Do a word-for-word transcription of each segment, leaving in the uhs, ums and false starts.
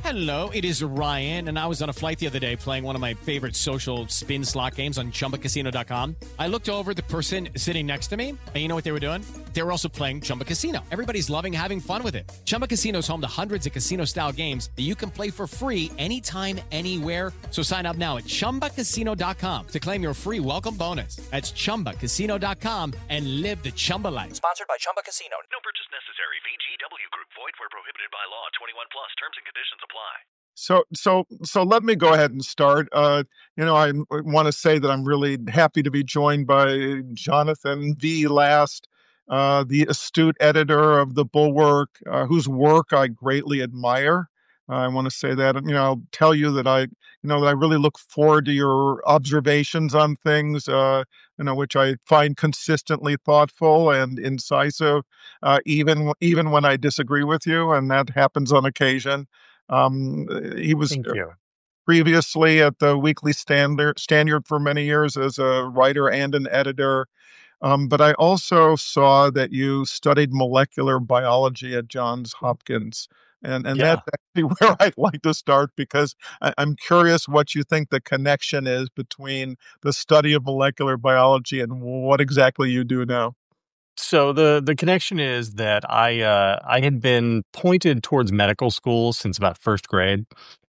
Hello, it is Ryan, and I was on a flight the other day playing one of my favorite social spin slot games on Chumba Casino dot com. I looked over at the person sitting next to me, and you know what they were doing? They were also playing Chumba Casino. Everybody's loving having fun with it. Chumba Casino is home to hundreds of casino-style games that you can play for free anytime, anywhere. So sign up now at Chumba Casino dot com to claim your free welcome bonus. That's Chumba Casino dot com and live the Chumba life. Sponsored by Chumba Casino. No purchase necessary. V G W Group. Void where prohibited by law. twenty-one plus. Terms and conditions apply. So, so, so let me go ahead and start. Uh, you know, I want to say that I'm really happy to be joined by Jonathan V. Last, uh, the astute editor of The Bulwark, uh, whose work I greatly admire. Uh, I want to say that, you know, I'll tell you that I, you know, that I really look forward to your observations on things, uh, you know, which I find consistently thoughtful and incisive, uh, even, even when I disagree with you, and that happens on occasion. Um, he was Thank you. previously at the Weekly Standard, Standard for many years as a writer and an editor. Um, but I also saw that you studied molecular biology at Johns Hopkins. And, and Yeah. that's actually where I'd like to start, because I, I'm curious what you think the connection is between the study of molecular biology and what exactly you do now. So the the connection is that I uh, I had been pointed towards medical school since about first grade,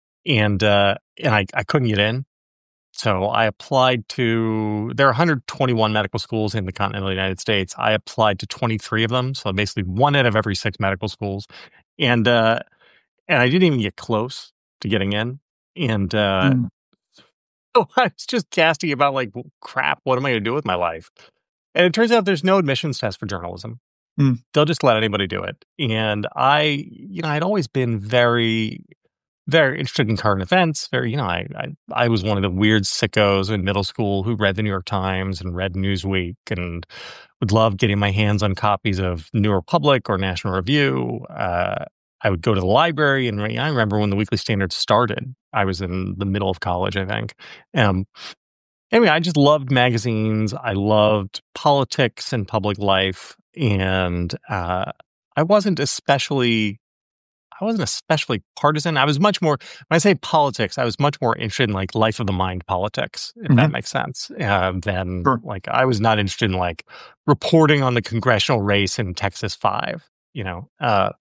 and uh, and I, I couldn't get in. So I applied to there are one hundred twenty-one medical schools in the continental United States. I applied to twenty-three of them, so basically one out of every six medical schools, and uh, and I didn't even get close to getting in. And uh, Mm. so I was just casting about like, "Well, crap, what am I going to do with my life?" And it turns out there's no admissions test for journalism. Mm. They'll just let anybody do it. And I, you know, I'd always been very, very interested in current events. Very, you know, I, I, I was one of the weird sickos in middle school who read the New York Times and read Newsweek and would love getting my hands on copies of New Republic or National Review. Uh, I would go to the library, and I remember when the Weekly Standard started. I was in the middle of college, I think. Um, Anyway, I just loved magazines. I loved politics and public life, and uh, I wasn't especially, I wasn't especially partisan. I was much more. When I say politics, I was much more interested in like life of the mind politics, if that Mhm. makes sense. Uh, than Sure. like I was not interested in like reporting on the congressional race in Texas Five. You know, uh,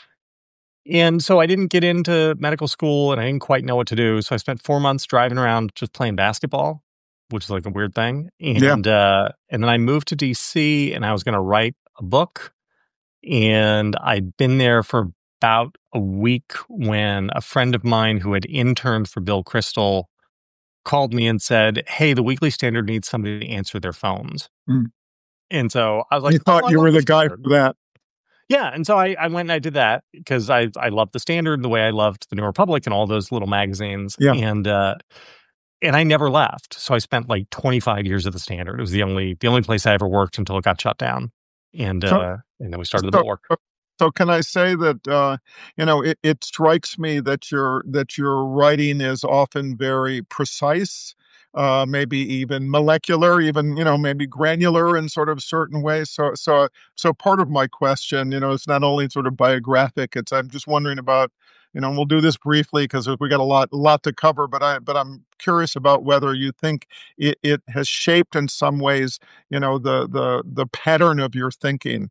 and so I didn't get into medical school, and I didn't quite know what to do. So I spent four months driving around just playing basketball, which is like a weird thing. Yeah. And uh, and then I moved to D C, and I was going to write a book. And I'd been there for about a week when a friend of mine who had interned for Bill Kristol called me and said, "Hey, the Weekly Standard needs somebody to answer their phones." Mm. And so I was like, You "Oh, thought I you love were the guy Standard." for that. Yeah, and so I, I went and I did that because I I loved the Standard the way I loved the New Republic and all those little magazines. Yeah. And uh, and I never left. So I spent like twenty-five years at the Standard. It was the only the only place I ever worked until it got shut down. And So- uh, and then we started the So- Bulwark. So can I say that, uh, you know, it, it strikes me that your that your writing is often very precise, uh, maybe even molecular, even, you know, maybe granular in sort of certain ways. So so so part of my question, you know, it's not only sort of biographic. It's I'm just wondering about, you know, and we'll do this briefly because we got a lot a lot to cover. But I but I'm curious about whether you think it, it has shaped in some ways, you know, the the the pattern of your thinking.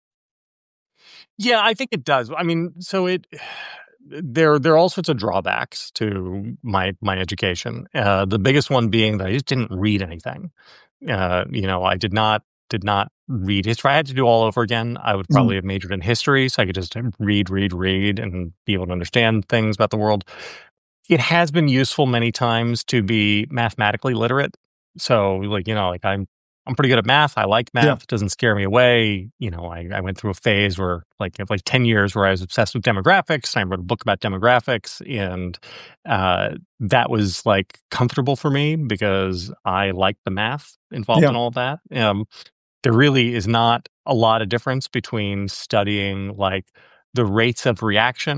Yeah, I think it does. I mean, so it there there are all sorts of drawbacks to my my education. Uh, the biggest one being that I just didn't read anything. Uh, you know, I did not did not read history. I had to do all over again. I would probably have majored in history, so I could just read, read, read, and be able to understand things about the world. It has been useful many times to be mathematically literate. So, like, you know, like I'm I'm pretty good at math. I like math. Yeah. It doesn't scare me away. You know, I, I went through a phase where like like ten years where I was obsessed with demographics. I wrote a book about demographics, and uh, that was like comfortable for me because I like the math involved Yeah. in all of that. Um, there really is not a lot of difference between studying like the rates of reaction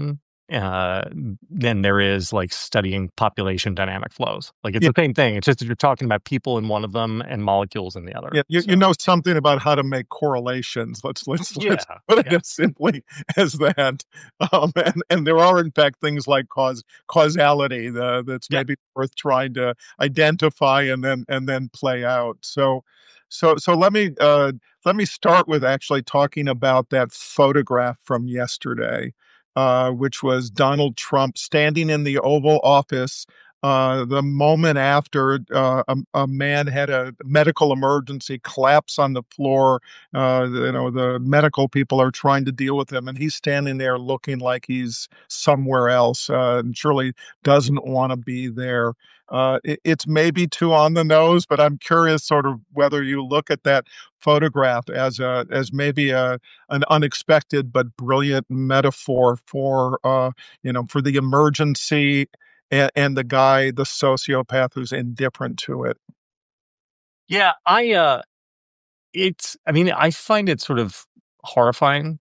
uh, than there is like studying population dynamic flows. Like it's Yeah. the same thing. It's just that you're talking about people in one of them and molecules in the other. Yeah, you, So, you know something about how to make correlations. Let's let's let's yeah, put it yeah. as simply as that. Um, and and there are in fact things like cause causality the, that's Yeah. maybe worth trying to identify and then and then play out. So so so let me uh, let me start with actually talking about that photograph from yesterday, uh, which was Donald Trump standing in the Oval Office uh, the moment after uh, a, a man had a medical emergency, collapse on the floor. Uh, you know, the medical people are trying to deal with him, and he's standing there looking like he's somewhere else, uh, and surely doesn't want to be there. Uh, it, it's maybe too on the nose, but I'm curious, sort of, whether you look at that photograph as a as maybe a an unexpected but brilliant metaphor for uh, you know for the emergency and, and the guy, the sociopath who's indifferent to it. Yeah, I uh it's I mean, I find it sort of horrifying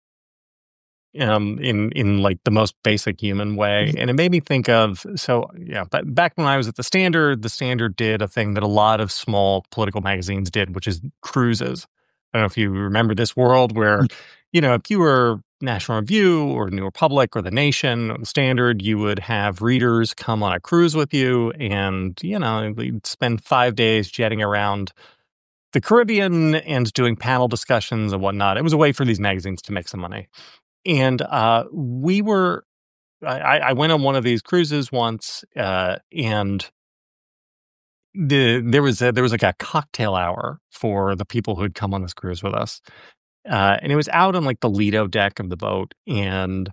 um in in like the most basic human way. And it made me think of so yeah, but back when I was at the Standard, the Standard did a thing that a lot of small political magazines did, which is cruises. I don't know if you remember this world where, you know, if you were National Review or New Republic or The Nation or The Standard, you would have readers come on a cruise with you and, you know, they'd spend five days jetting around the Caribbean and doing panel discussions and whatnot. It was a way for these magazines to make some money. And uh, we were, I, I went on one of these cruises once, uh, and the there was a, there was like a cocktail hour for the people who'd come on this cruise with us, uh, and it was out on like the Lido deck of the boat, and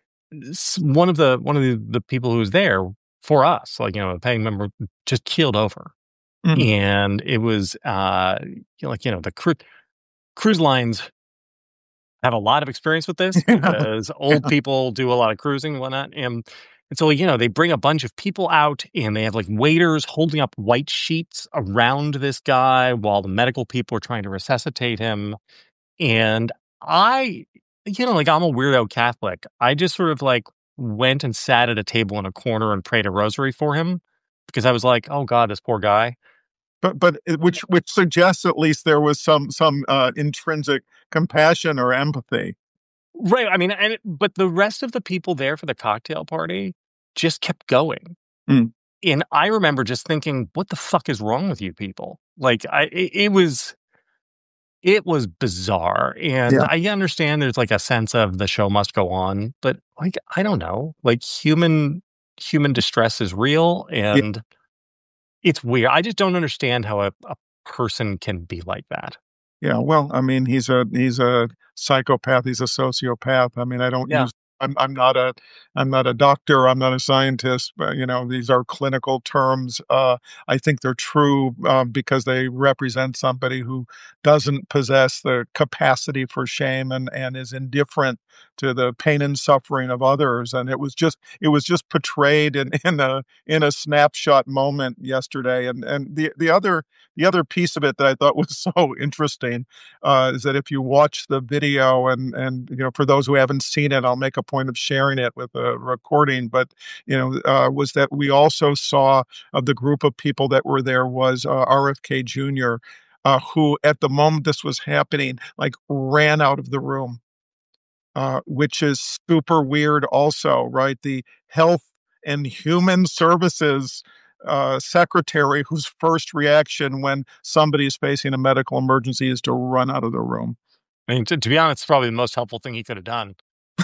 s- one of the one of the, the people who was there for us, like you know, a paying member, just keeled over, Mm. and it was uh, you know, like you know the cru- cruise lines have a lot of experience with this Yeah. because old people do a lot of cruising and whatnot. And, and so, you know, they bring a bunch of people out and they have like waiters holding up white sheets around this guy while the medical people are trying to resuscitate him. And I, you know, like I'm a weirdo Catholic. I just sort of like went and sat at a table in a corner and prayed a rosary for him because I was like, oh God, this poor guy. But but it- which which suggests at least there was some some uh, intrinsic compassion or empathy. Right. I mean, and but the rest of the people there for the cocktail party just kept going. Mm. And I remember just thinking, what the fuck is wrong with you people? Like I it, it was it was bizarre. And Yeah. I understand there's like a sense of the show must go on, but like I don't know. Like human human distress is real Yeah. and it's weird. I just don't understand how a, a person can be like that. Yeah, well, I mean, he's a he's a psychopath, he's a sociopath. I mean, I don't Yeah. use I'm I'm not a I'm not a doctor, I'm not a scientist, but you know, these are clinical terms. Uh, I think they're true uh, because they represent somebody who doesn't possess the capacity for shame and and is indifferent to the pain and suffering of others. And it was just it was just portrayed in in a in a snapshot moment yesterday. And and the the other the other piece of it that I thought was so interesting uh, is that if you watch the video, and and you know, for those who haven't seen it, I'll make a point of sharing it with a recording. But you know, uh, was that we also saw of the group of people that were there was uh, R F K Junior, uh, who at the moment this was happening, like ran out of the room, uh, which is super weird also, right? The Health and Human Services uh, secretary whose first reaction when somebody is facing a medical emergency is to run out of the room. I mean, to, to be honest, it's probably the most helpful thing he could have done.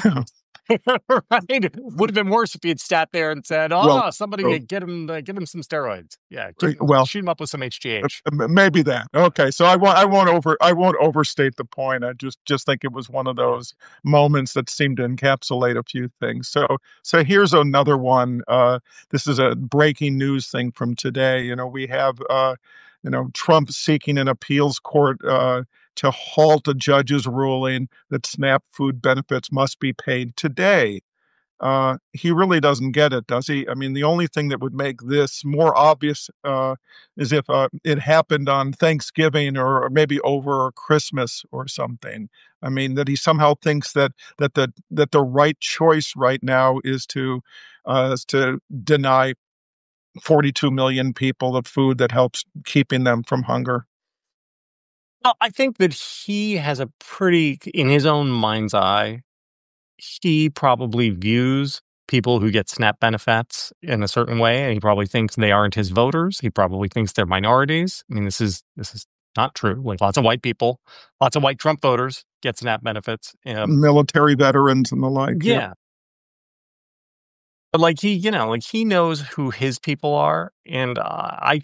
Right? Would have been worse if he had sat there and said, "Oh, Well, somebody oh, get him, uh, get him some steroids. Yeah, give, well, shoot him up with some H G Uh, H." m- maybe that. Okay, so I won't. I won't over. I won't overstate the point. I just just think it was one of Yeah. those moments that seemed to encapsulate a few things. So so here's another one. Uh, this is a breaking news thing from today. You know, we have uh, you know, Trump seeking an appeals court uh, to halt a judge's ruling that SNAP food benefits must be paid today. Uh, he really doesn't get it, does he? I mean, the only thing that would make this more obvious uh, is if uh, it happened on Thanksgiving or, or maybe over Christmas or something. I mean, that he somehow thinks that that the that the right choice right now is to uh, is to deny forty-two million people the food that helps keeping them from hunger. Well, I think that he has a pretty, in his own mind's eye, he probably views people who get SNAP benefits in a certain way, and he probably thinks they aren't his voters. He probably thinks they're minorities. I mean, this is this is not true. Like lots of white people, lots of white Trump voters get SNAP benefits. Um, Military veterans and the like. yeah. Yeah. But like he, you know, like he knows who his people are, and uh, I,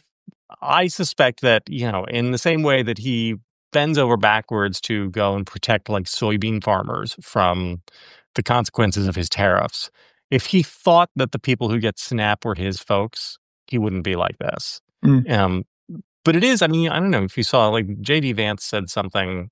I suspect that you know, in the same way that he bends over backwards to go and protect like soybean farmers from the consequences of his tariffs, if he thought that the people who get SNAP were his folks, he wouldn't be like this. Mm. Um, but it is. I mean, I don't know if you saw like J D Vance said something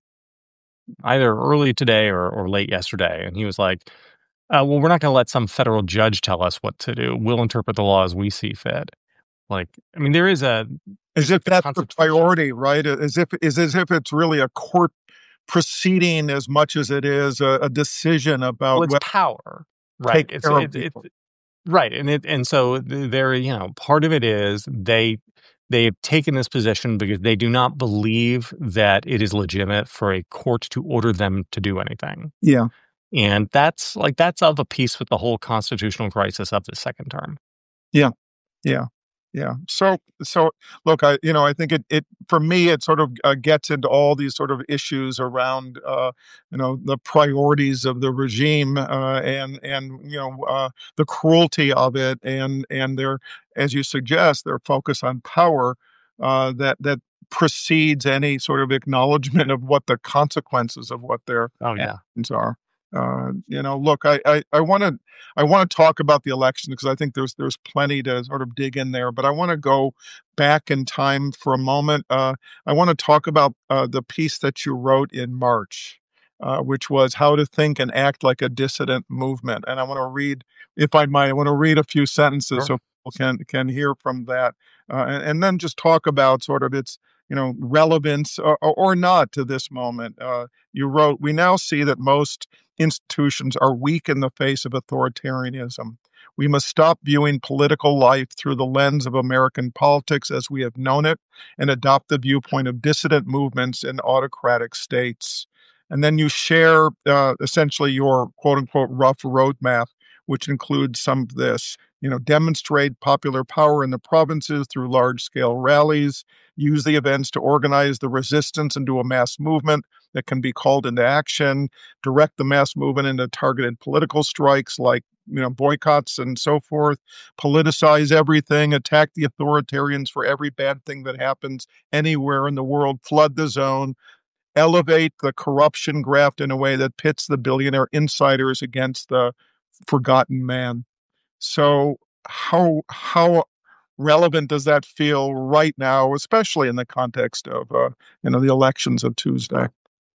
either early today or, or late yesterday, and he was like, Uh, well, we're not going to let some federal judge tell us what to do. We'll interpret the law as we see fit. Like, I mean, there is a As if that's the Constitution. priority, right? As if is as if it's really a court proceeding as much as it is a, a decision about well, it's whether power, to right? take It's care of it, it, people. right, and it and so th- there, you know, part of it is they they have taken this position because they do not believe that it is legitimate for a court to order them to do anything. Yeah. And that's like that's of a piece with the whole constitutional crisis of the second term. Yeah. Yeah. Yeah. So, so look, I, you know, I think it, it, for me, it sort of uh, gets into all these sort of issues around, uh, you know, the priorities of the regime, uh, and, and, you know, uh, the cruelty of it and, and their, as you suggest, their focus on power, uh, that, that precedes any sort of acknowledgement of what the consequences of what their Oh yeah. actions are. Uh, you know, look, I, I, I want to, I want to talk about the election because I think there's, there's plenty to sort of dig in there, but I want to go back in time for a moment. Uh, I want to talk about uh, the piece that you wrote in March, uh, which was how to think and act like a dissident movement. And I want to read, if I might, I want to read a few sentences Sure. so people can, can hear from that, uh, and, and then just talk about sort of its, you know, relevance or, or not to this moment. Uh, you wrote, "We now see that most institutions are weak in the face of authoritarianism. We must stop viewing political life through the lens of American politics as we have known it and adopt the viewpoint of dissident movements in autocratic states." And then you share uh, essentially your quote unquote rough roadmap, which includes some of this. You know, demonstrate popular power in the provinces through large scale rallies, use the events to organize the resistance into a mass movement that can be called into action, direct the mass movement into targeted political strikes like, you know, boycotts and so forth, politicize everything, attack the authoritarians for every bad thing that happens anywhere in the world, flood the zone, elevate the corruption graft in a way that pits the billionaire insiders against the forgotten man. So how how relevant does that feel right now, especially in the context of uh, you know the elections of Tuesday?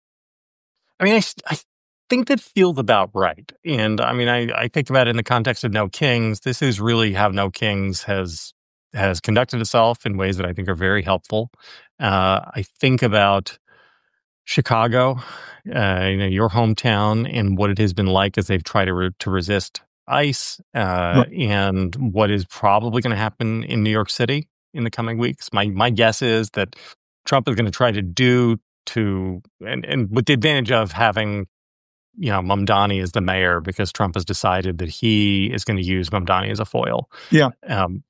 I mean, I, s- I think that feels about right. And I mean, I, I think about it in the context of No Kings. This is really how No Kings has has conducted itself in ways that I think are very helpful. Uh, I think about Chicago, uh, you know, your hometown, and what it has been like as they've tried to re- to resist ICE, uh, Right. and what is probably going to happen in New York City in the coming weeks. My my guess is that Trump is going to try to do to, and, and with the advantage of having, you know, Mamdani as the mayor, because Trump has decided that he is going to use Mamdani as a foil. Yeah. Um,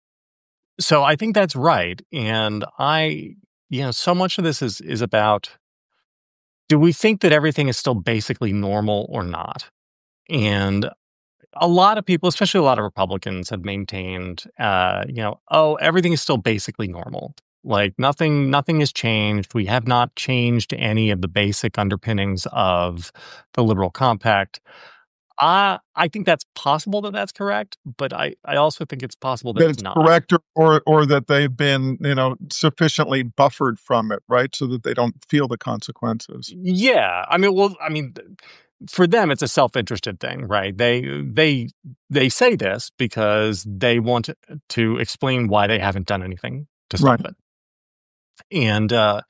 so I think that's right. And I, you know, so much of this is is about, do we think that everything is still basically normal or not? And a lot of people, especially a lot of Republicans, have maintained, uh, you know, oh, everything is still basically normal. Like nothing, nothing has changed. We have not changed any of the basic underpinnings of the liberal compact. Uh, I think that's possible that that's correct, but I, I also think it's possible that That it's it's not. correct, or or that they've been, you know, sufficiently buffered from it, right? So that they don't feel the consequences. Yeah, I mean, well, I mean, th- for them, it's a self-interested thing, right? They they they say this because they want to, to explain why they haven't done anything to stop Right. it. And uh,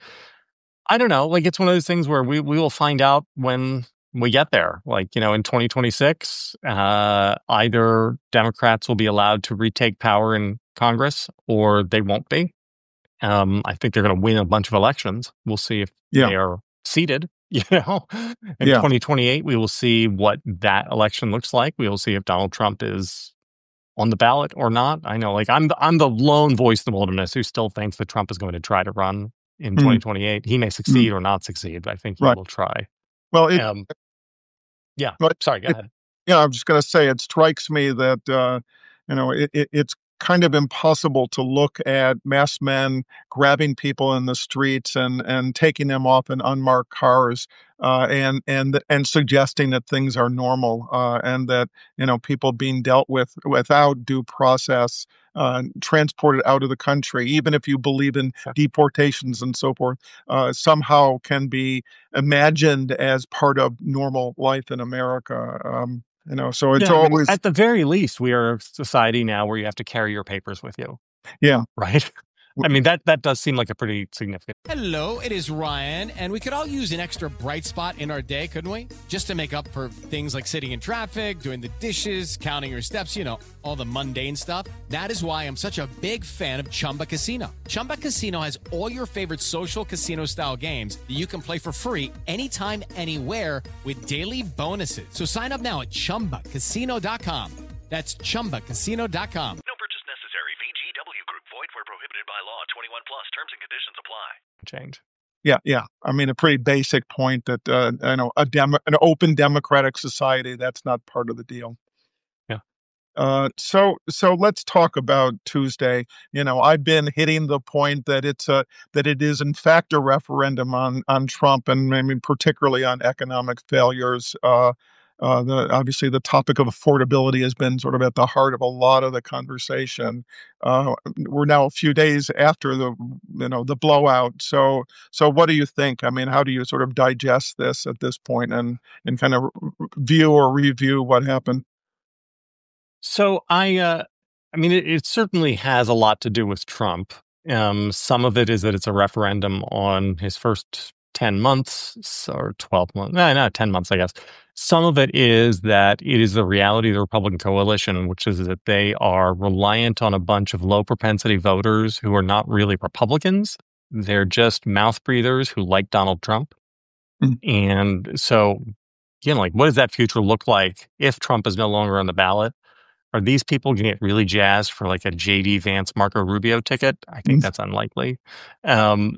I don't know, like it's one of those things where we we will find out when we get there. Like, you know, in twenty twenty-six, uh, either Democrats will be allowed to retake power in Congress or they won't be. Um, I think they're going to win a bunch of elections. We'll see if Yeah. they are seated. You know, in Yeah. twenty twenty-eight, we will see what that election looks like. We will see if Donald Trump is on the ballot or not. I know, like I'm the, I'm the lone voice in the wilderness who still thinks that Trump is going to try to run in Mm. twenty twenty-eight. He may succeed or not succeed, but I think he Right. will try. Well, it, Um, yeah. But Sorry, go it- ahead. yeah, I'm just going to say it strikes me that uh, you know it, it, it's kind of impossible to look at masked men grabbing people in the streets and and taking them off in unmarked cars uh, and and and suggesting that things are normal uh, and that you know people being dealt with without due process. Uh, transported out of the country, even if you believe in deportations and so forth, uh, somehow can be imagined as part of normal life in America. Um, you know, so it's Yeah, I mean, always at the very least, we are a society now where you have to carry your papers with you, yeah. right? I mean, that that does seem like a pretty significant. Hello, it is Ryan, and we could all use an extra bright spot in our day, couldn't we? Just to make up for things like sitting in traffic, doing the dishes, counting your steps, you know, all the mundane stuff. That is why I'm such a big fan of Chumba Casino. Chumba Casino has all your favorite social casino-style games that you can play for free anytime, anywhere with daily bonuses. So sign up now at chumba casino dot com. That's chumba casino dot com. No purchase necessary. V G W Group. Void where prohibited by law. twenty-one plus. Terms and conditions apply. Change. Yeah, yeah. I mean, a pretty basic point that uh, you know, a demo, an open democratic society, that's not part of the deal. Yeah. Uh, so, so let's talk about Tuesday. You know, I've been hitting the point that it's a that it is in fact a referendum on on Trump, and I mean particularly on economic failures. Uh, uh, the obviously the topic of affordability has been sort of at the heart of a lot of the conversation. Uh, we're now a few days after the you know the blowout. So, so what do you think? I mean, how do you sort of digest this at this point and and kind of view or review what happened? So I, uh, I mean, it, it certainly has a lot to do with Trump. Um, some of it is that it's a referendum on his first ten months or twelve months, no, not ten months, I guess. Some of it is that it is the reality of the Republican coalition, which is that they are reliant on a bunch of low propensity voters who are not really Republicans. They're just mouth breathers who like Donald Trump. Mm. And so, you know, like, what does that future look like if Trump is no longer on the ballot? Are these people going to get really jazzed for like a J D Vance, Marco Rubio ticket? I think Mm. that's unlikely. Um,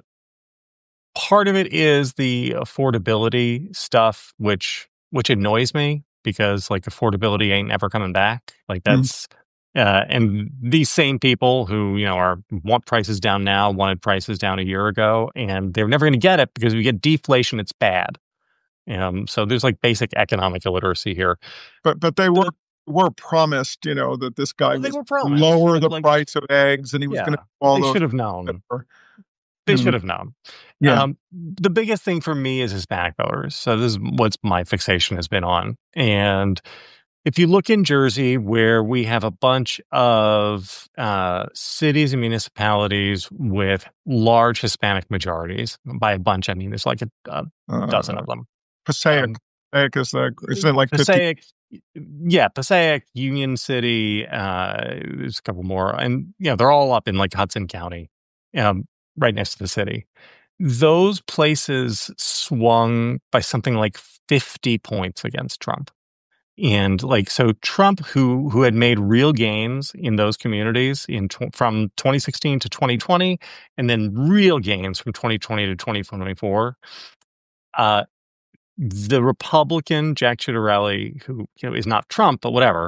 part of it is the affordability stuff, which which annoys me because like affordability ain't ever coming back. Like that's uh, and these same people who you know are want prices down now wanted prices down a year ago, and they're never going to get it because we get deflation. It's bad. Um, so there's like basic economic illiteracy here. But but they were were promised, you know, that this guy Well, they was were promised, lower but, the like, price of eggs and he was yeah, going to do all they those. should have known. or- They Mhm. should have known. Yeah. Um, the biggest thing for me is Hispanic voters. So this is what my fixation has been on. And if you look in Jersey, where we have a bunch of uh, cities and municipalities with large Hispanic majorities, by a bunch I mean there's like a, a uh, dozen of them. Passaic. Um, Passaic is the, isn't it like fifty? Passaic, yeah, Passaic, Union City, uh, there's a couple more, and you know they're all up in like Hudson County, um, right next to the city. Those places swung by something like fifty points against Trump, and like so, Trump, who who had made real gains in those communities in tw- from twenty sixteen to twenty twenty, and then real gains from twenty twenty to twenty twenty-four. Uh, the Republican Jack Ciattarelli, who you know is not Trump, but whatever,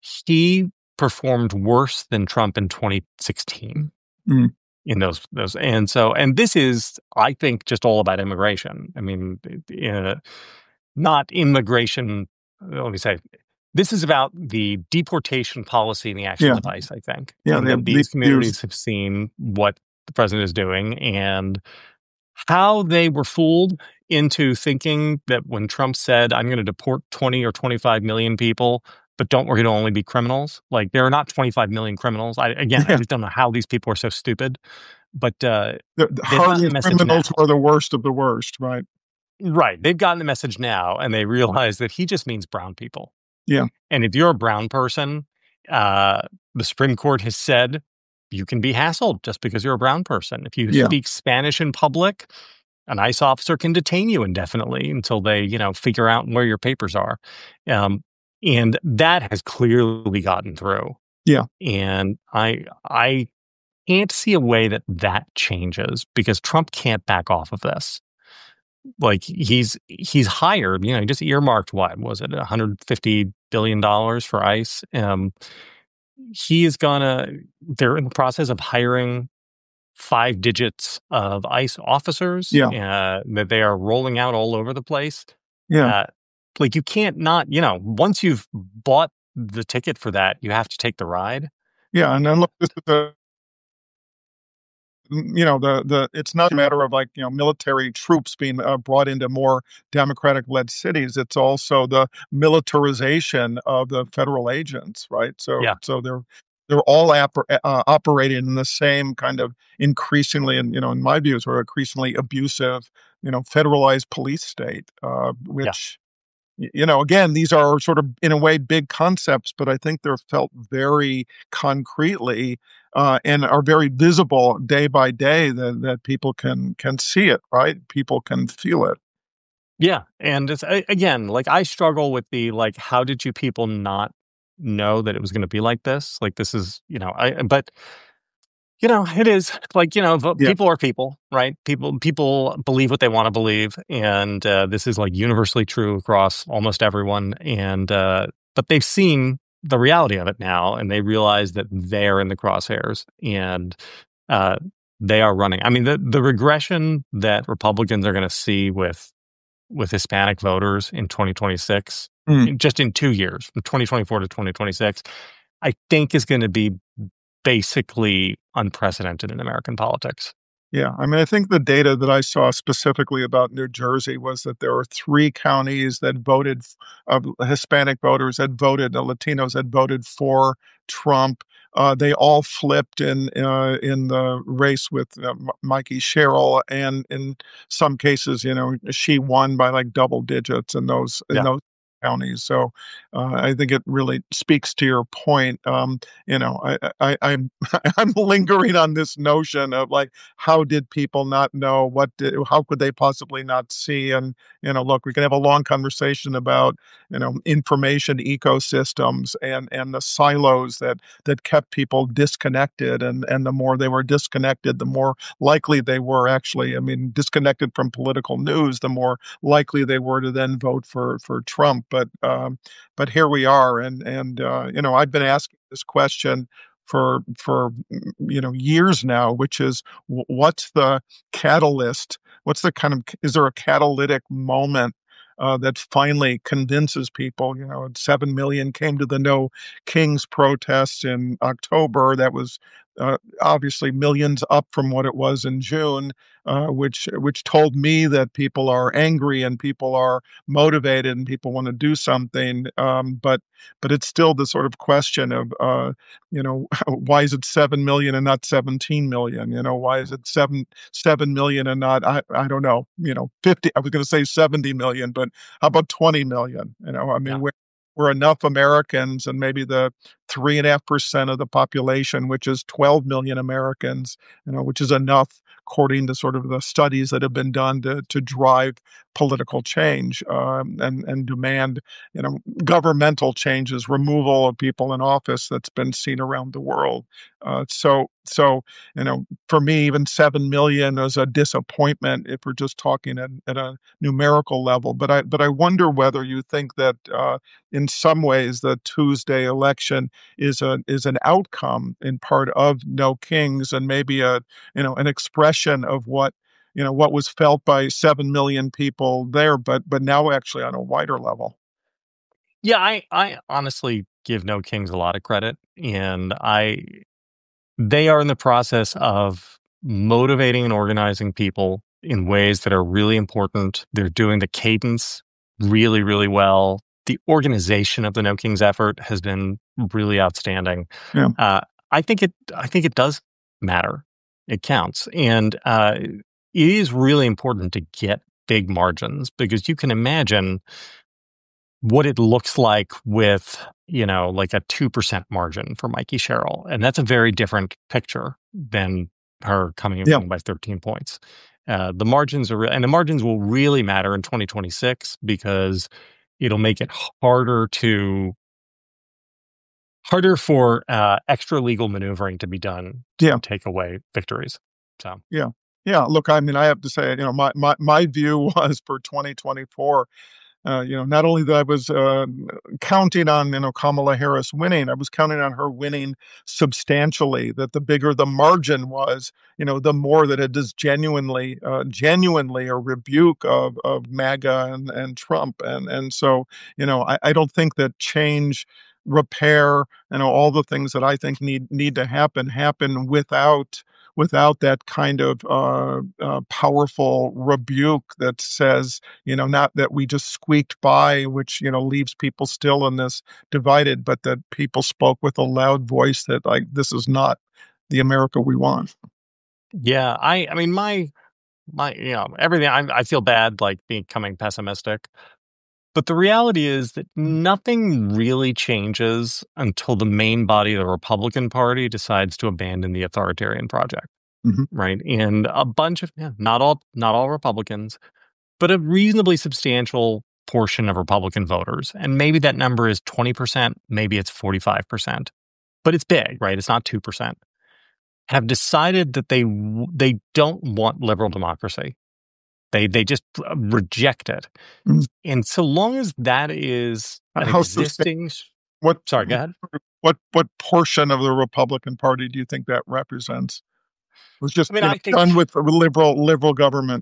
he performed worse than Trump in twenty sixteen Mm. in those those, and so and this is, I think, just all about immigration. I mean, uh, not immigration. Let me say, this is about the deportation policy and the actions Yeah. of ICE. I think, Yeah, and they- that these they communities use- have seen what the president is doing, and how they were fooled into thinking that when Trump said, I'm going to deport twenty or twenty-five million people, but don't worry, it'll only be criminals. Like, there are not twenty-five million criminals. I, again, I Yeah. just don't know how these people are so stupid. But uh, The, the they've gotten the hardened message now. criminals are the worst of the worst, right? Right. They've gotten the message now, and they realize that he just means brown people. Yeah. And if you're a brown person, uh, the Supreme Court has said you can be hassled just because you're a brown person. If you Yeah. speak Spanish in public, an ICE officer can detain you indefinitely until they, you know, figure out where your papers are. Um, and that has clearly gotten through. Yeah. And I, I can't see a way that that changes because Trump can't back off of this. Like he's he's hired, you know, he just earmarked what was it, one hundred fifty billion dollars for ICE. Um, he is gonna. They're in the process of hiring five digits of ICE officers. Yeah. Uh, that they are rolling out all over the place. Yeah. Uh, like you can't not, you know, once you've bought the ticket for that, you have to take the ride. Yeah. And then look, this is the you know the the it's not a matter of like you know military troops being uh, brought into more democratic led cities. It's also the militarization of the federal agents, right? So Yeah. so they're they're all oper- uh, operating in the same kind of increasingly, and you know, in my view, sort of increasingly abusive, you know, federalized police state, uh, which. y- You know, again, these are sort of, in a way, big concepts, but I think they're felt very concretely uh, and are very visible day by day that, that people can can see it, right? People can feel it. Yeah, and it's a- again, like I struggle with the like, how did you people not know that it was going to be like this? Like this is, you know, I but you know, it is like you know, vo- Yeah. people are people, right? People people believe what they want to believe, and uh, this is like universally true across almost everyone. And uh, but they've seen the reality of it now, and they realize that they're in the crosshairs, and uh, they are running. I mean, the the regression that Republicans are going to see with with Hispanic voters in twenty twenty-six, Mm. in- just in two years, from twenty twenty-four to twenty twenty-six, I think is going to be basically unprecedented in American politics. Yeah, I mean, I think the data that I saw specifically about New Jersey was that there were three counties that voted, uh, Hispanic voters had voted, the Latinos had voted for Trump. Uh, they all flipped in uh, in the race with uh, M- Mikey Sherrill, and in some cases, you know, she won by like double digits in those in Yeah. those counties. So uh, I think it really speaks to your point. Um, you know, I, I, I'm I'm lingering on this notion of like, how did people not know? What did, how could they possibly not see? And you know, look, we can have a long conversation about you know information ecosystems and and the silos that that kept people disconnected, and and the more they were disconnected, the more likely they were actually, I mean, disconnected from political news, the more likely they were to then vote for for Trump. But um, but here we are, and and uh, you know, I've been asking this question for for mm, you know years now, which is wh- what's the catalyst? What's the kind of is there a catalytic moment uh, that finally convinces people? You know, seven million came to the No Kings protests in October. That was uh, obviously millions up from what it was in June, uh, which which told me that people are angry and people are motivated and people want to do something. Um, but but it's still the sort of question of uh, you know why is it seven million and not seventeen million? You know, why is it seven seven million and not I I don't know, you know, fifty? I was going to say seventy million, but how about twenty million? You know, I mean, Yeah. we're, we're enough Americans, and maybe the three and a half percent of the population, which is twelve million Americans, you know, which is enough according to sort of the studies that have been done to to drive political change um, and and demand you know governmental changes, removal of people in office that's been seen around the world. Uh, so so you know, for me, even seven million is a disappointment if we're just talking at, at a numerical level. But I but I wonder whether you think that uh, in some ways the Tuesday election is a is an outcome in part of No Kings, and maybe a you know an expression of what you know what was felt by seven million people there, but but now actually on a wider level. Yeah, I I honestly give No Kings a lot of credit, and I they are in the process of motivating and organizing people in ways that are really important. They're doing the cadence really, really well. The organization of the No Kings effort has been really outstanding. Yeah. Uh, I think it. I think it does matter. It counts, and uh, it is really important to get big margins, because you can imagine what it looks like with, you know, like a two percent margin for Mikey Sherrill, and that's a very different picture than her coming in Yeah. by thirteen points. Uh, the margins are, re- and the margins will really matter in twenty twenty-six, because it'll make it harder to harder for uh, extra legal maneuvering to be done to Yeah. take away victories. So Yeah. Yeah. Look, I mean, I have to say, you know, my my my view was for twenty twenty-four. Uh, you know, not only that I was uh, counting on, you know, Kamala Harris winning, I was counting on her winning substantially. That the bigger the margin was, you know, the more that it is genuinely, uh, genuinely a rebuke of of MAGA and, and Trump, and and so, you know, I, I don't think that change, repair, you know, all the things that I think need need to happen happen without without that kind of uh, uh, powerful rebuke that says, you know, not that we just squeaked by, which, you know, leaves people still in this divided, but that people spoke with a loud voice that, like, this is not the America we want. yeah, I I mean my my you know everything. I I feel bad like becoming pessimistic. But the reality is that nothing really changes until the main body of the Republican Party decides to abandon the authoritarian project, Mhm. right? And a bunch of, yeah, not all not all Republicans, but a reasonably substantial portion of Republican voters, and maybe that number is twenty percent, maybe it's forty-five percent, but it's big, right? It's not two percent. Have decided that they w- they don't want liberal democracy. They they just uh, reject it. Mm. And so long as that is an How sustain- existing, s- What sorry, go ahead. what what portion of the Republican Party do you think that represents? It was just, I mean, you know, I think done with the liberal liberal government.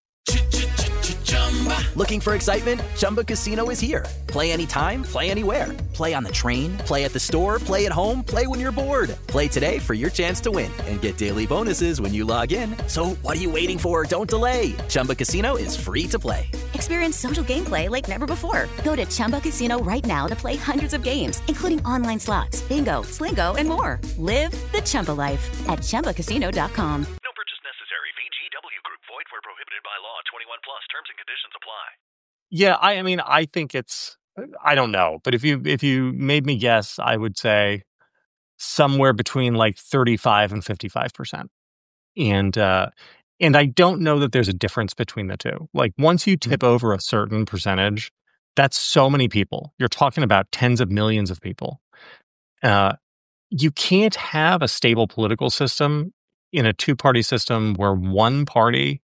Looking for excitement? Chumba Casino is here. Play anytime, play anywhere. Play on the train, play at the store, play at home, play when you're bored. Play today for your chance to win and get daily bonuses when you log in. So what are you waiting for? Don't delay. Chumba Casino is free to play. Experience social gameplay like never before. Go to Chumba Casino right now to play hundreds of games, including online slots, bingo, Slingo, and more. Live the Chumba life at Chumba Casino dot com. No purchase necessary. V G W Group. Void where prohibited by law. twenty-one plus. Terms and conditions apply. Yeah, I, I mean, I think it's, I don't know, but if you if you made me guess, I would say somewhere between like thirty-five and fifty-five percent. And uh, and I don't know that there's a difference between the two. Like once you tip over a certain percentage, that's so many people. You're talking about tens of millions of people. Uh, you can't have a stable political system in a two-party system where one party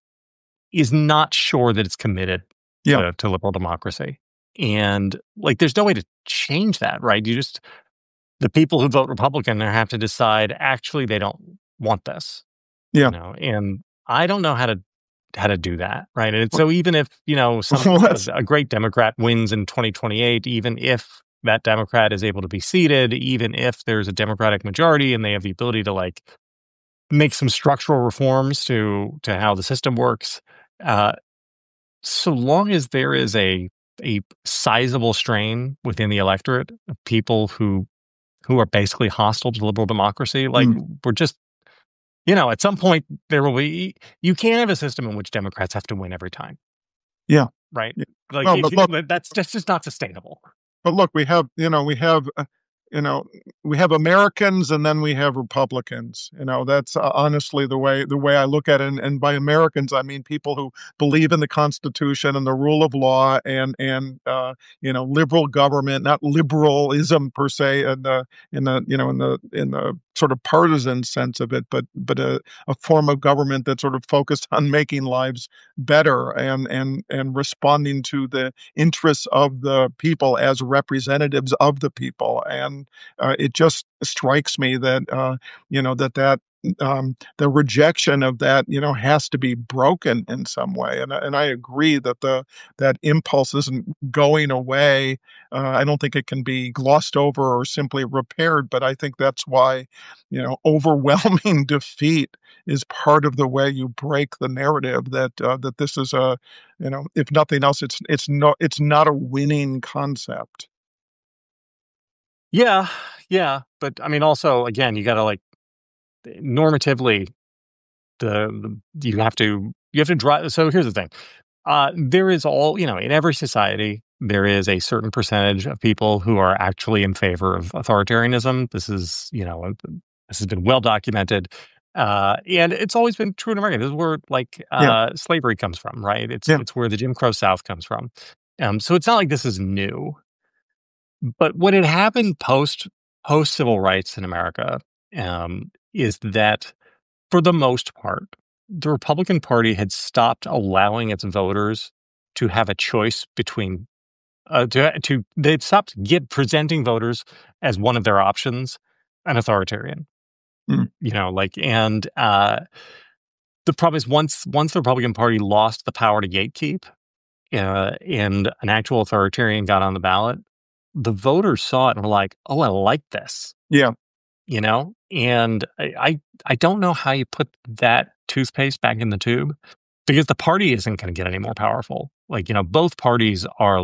is not sure that it's committed Yeah. to, to liberal democracy. And like, there's no way to change that, right? You just, the people who vote Republican have to decide, actually, they don't want this. Yeah. You know, and I don't know how to, how to do that, right? And so even if, you know, some, Well, that's- a great Democrat wins in twenty twenty-eight, even if that Democrat is able to be seated, even if there's a Democratic majority and they have the ability to like make some structural reforms to, to how the system works, uh, so long as there is a a sizable strain within the electorate of people who who are basically hostile to liberal democracy, like Mm. we're just, you know, at some point there will be. You can't have a system in which Democrats have to win every time. Yeah. Right. Yeah. Like Well, if but you- look- that's that's just not sustainable. But look, we have, you know, we have, uh, you know, we have Americans and then we have Republicans. You know, that's uh, honestly the way the way I look at it. And, and by Americans, I mean people who believe in the Constitution and the rule of law and and uh, you know, liberal government, not liberalism per se, in the in the you know in the in the sort of partisan sense of it, but but a, a form of government that's sort of focused on making lives better and and and responding to the interests of the people as representatives of the people. And uh, it just strikes me that uh, you know that that um, the rejection of that, you know, has to be broken in some way. And, I- and I agree that the that impulse isn't going away. Uh, I don't think it can be glossed over or simply repaired. But I think that's why, you know, overwhelming defeat is part of the way you break the narrative that uh, that this is a, you know, if nothing else, it's it's not it's not a winning concept. Yeah, yeah, but I mean, also, again, you got to like normatively, the, the you have to you have to drive. So here's the thing: uh, there is all you know in every society. There is a certain percentage of people who are actually in favor of authoritarianism. This is you know this has been well documented. Uh, and it's always been true in America. This is where like Yeah, uh, slavery comes from, right? It's yeah, it's where the Jim Crow South comes from. Um, so it's not like this is new. But what had happened post post civil rights in America um, is that, for the most part, the Republican Party had stopped allowing its voters to have a choice between uh, to to they'd stopped get presenting voters as one of their options an authoritarian. mm, You know, like and uh, the problem is once once the Republican Party lost the power to gatekeep uh, and an actual authoritarian got on the ballot, the voters saw it and were like, "Oh, I like this," yeah. you know. And I, I, I don't know how you put that toothpaste back in the tube because the party isn't going to get any more powerful. Like you know, both parties are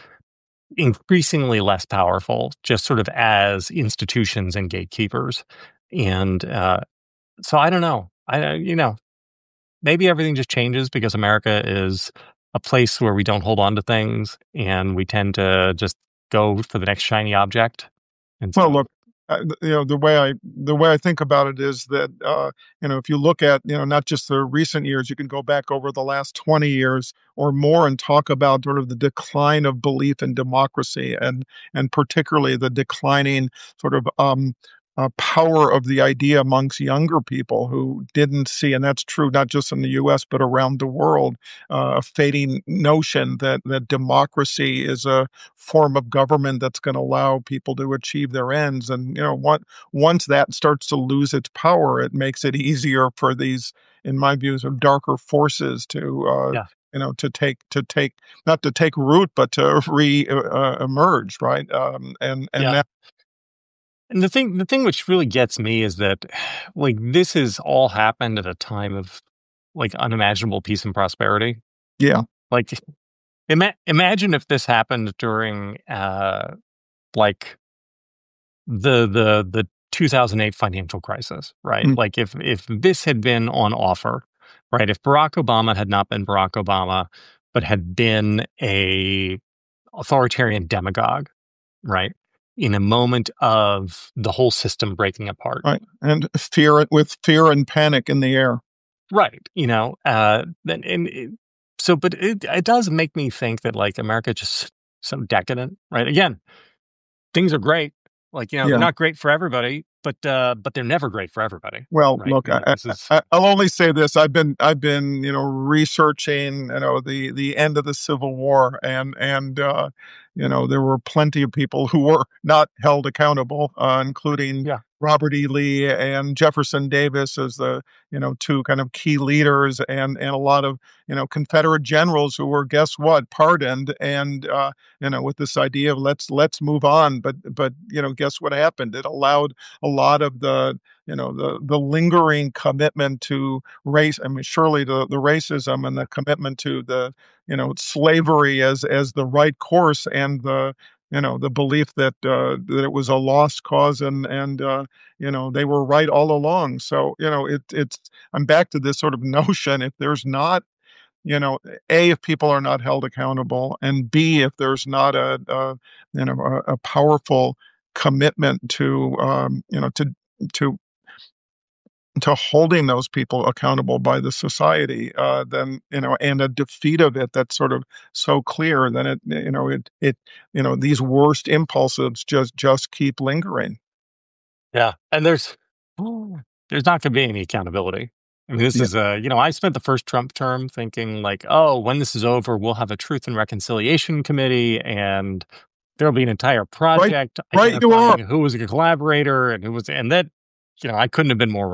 increasingly less powerful, just sort of as institutions and gatekeepers. And uh, so I don't know. I you know maybe everything just changes because America is a place where we don't hold on to things and we tend to just go for the next shiny object. And Well, so, look, uh, th- you know, the way I the way I think about it is that uh, you know, if you look at, you know, not just the recent years, you can go back over the last twenty years or more and talk about sort of the decline of belief in democracy and and particularly the declining sort of um, uh, power of the idea amongst younger people who didn't see, and that's true not just in the U S but around the world, uh, a fading notion that that democracy is a form of government that's going to allow people to achieve their ends. And you know, what, once that starts to lose its power, it makes it easier for these, in my views, of darker forces to, uh, yeah, you know, to take to take not to take root, but to re uh, emerge, right? Um, and and yeah. that, And the thing, the thing which really gets me is that, like, this has all happened at a time of like unimaginable peace and prosperity. yeah, Like, ima- imagine if this happened during, uh, like the the the two thousand eight financial crisis, right? mm, Like if if this had been on offer, right? If Barack Obama had not been Barack Obama, but had been a authoritarian demagogue, right? In a moment of the whole system breaking apart. right, and fear with fear and panic in the air. Right. You know, uh then and it, so but it it does make me think that like America just so decadent, right? Again, things are great. Like, you know, they're Yeah. not great for everybody, but uh, but they're never great for everybody, Well, right? look, You I, know, I, this is I- I'll only say this: I've been, I've been, you know, researching, you know, the the end of the Civil War, and and uh, you know, there were plenty of people who were not held accountable, uh, including yeah, Robert E. Lee and Jefferson Davis as the, you know, two kind of key leaders, and and a lot of, you know, Confederate generals who were, guess what, pardoned, and uh, you know, with this idea of let's let's move on, but but you know, guess what happened? It allowed a lot of the, you know, the the lingering commitment to race. I mean, surely the the racism and the commitment to the, you know, slavery as as the right course, and the, you know, the belief that uh, that it was a lost cause, and and uh, you know, they were right all along. So you know, it it's I'm back to this sort of notion: if there's not, you know, A, if people are not held accountable, and B, if there's not a, a you know, a, a powerful commitment to, um, you know, to to to holding those people accountable by the society, uh, then, you know, and a defeat of it that's sort of so clear, then it, you know, it it you know, these worst impulses just just keep lingering. yeah. And there's there's not going to be any accountability. I mean, this Yeah. is a you know I spent the first Trump term thinking like, oh, when this is over, we'll have a Truth and Reconciliation Committee, and there'll be an entire Right, project right, you are. identifying who was a collaborator and who was, and that you know I couldn't have been more wrong.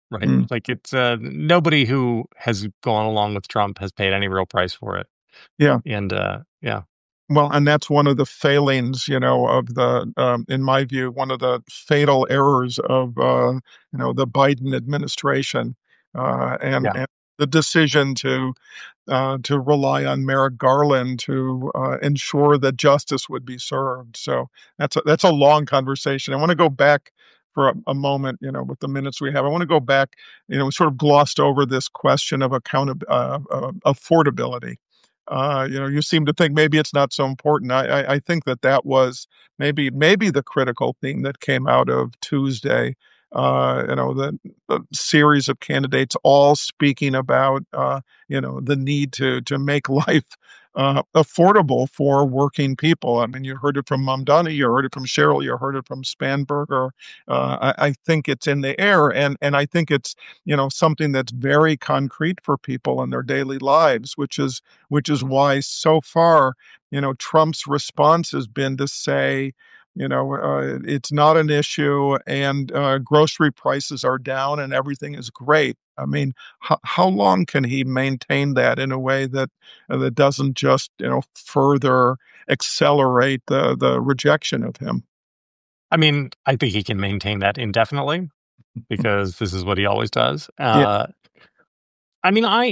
right? Mm. Like it's uh, nobody who has gone along with Trump has paid any real price for it. Yeah. And uh, yeah. Well, and that's one of the failings, you know, of the, um, in my view, one of the fatal errors of, uh, you know, the Biden administration, uh, and, Yeah. and the decision to uh, to rely on Merrick Garland to uh, ensure that justice would be served. So that's a, that's a long conversation. I want to go back for a, a moment, you know, with the minutes we have. I want to go back. You know, we sort of glossed over this question of accountability, uh, uh, affordability. Uh, you know, you seem to think maybe it's not so important. I, I, I think that that was maybe maybe the critical theme that came out of Tuesday. Uh, you know, the, the series of candidates all speaking about uh, you know the need to to make life uh, affordable for working people. I mean, you heard it from Mamdani, you heard it from Cheryl, you heard it from Spanberger. Uh, I, I think it's in the air, and and I think it's you know something that's very concrete for people in their daily lives, which is which is why so far, you know, Trump's response has been to say, you know, uh, it's not an issue and uh, grocery prices are down and everything is great. I mean, how, how long can he maintain that in a way that uh, that doesn't just, you know, further accelerate the the rejection of him? I mean, I think he can maintain that indefinitely because this is what he always does. Yeah. Uh, I mean, I